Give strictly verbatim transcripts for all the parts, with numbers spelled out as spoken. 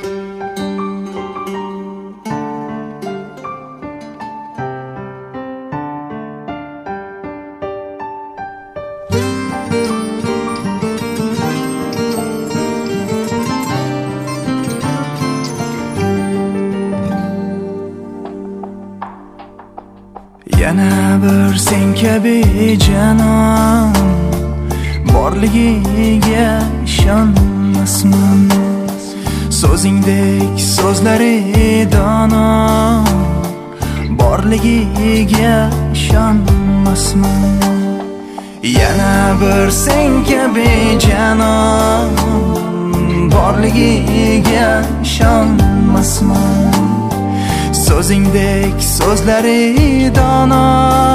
Yana bir sen kabi janon borligiga ishonmasman. So'zingdek so'zlari dono borligiga ishonmasman. Yana bir sen kabi janon borligiga ishonmasman. So'zingdek so'zlari dono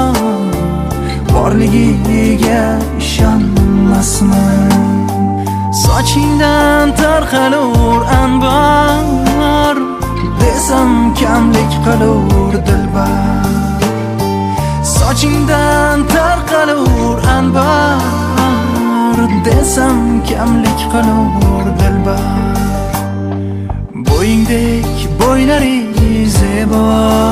borligiga ishonmasman. Sochingdan tarqalur anbar desam kamlik qilur dilbar. Sochingdan tarqalur anbar desam kamlik qilur dilbar. Bo'yingdek bo'ylari zebo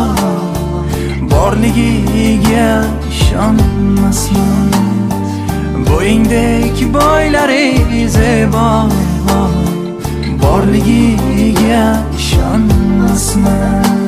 borligiga ishonmasman. Bo'yingdek bo'ylari zebo borligiga ishonmasman.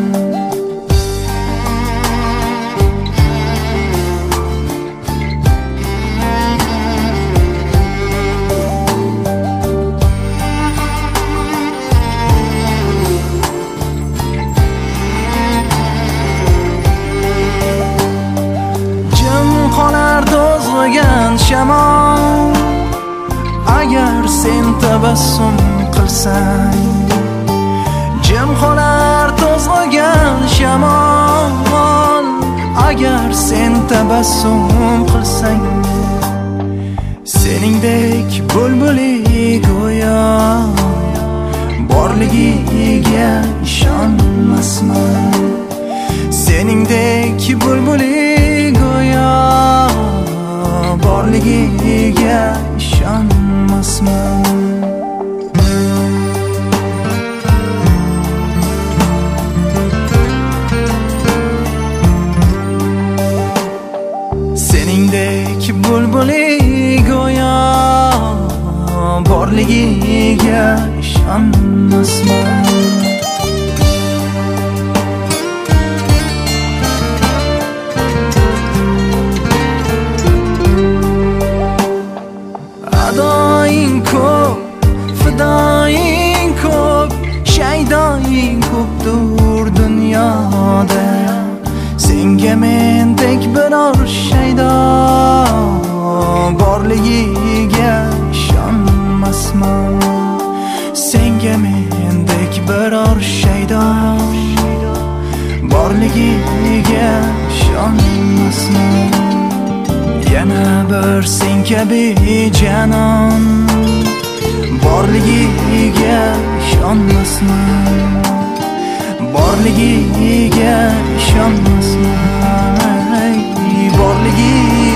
To'zg'igan shamol agar sen tabassum qilsang, jim qolar to'zg'igan shamol agar sen tabassum qilsang. Seningdek bulbuli go'yo borligiga ishonmasman. Seningdek bulbuli go'yo borligiga ishonmasman. Seningdek bulbuli go'yo borligiga ishonmasman. Adoying ko'p, fidoying ko'p, shaydoying ko'pdur dunyoda. Senga mendek biror shaydo borligiga ishonmasman. Senga mendek biror shaydo borligiga ishonmasman. Yana bir sen kabi janon borligiga ishonmasman. Borligiga ishonmasman. Borligiga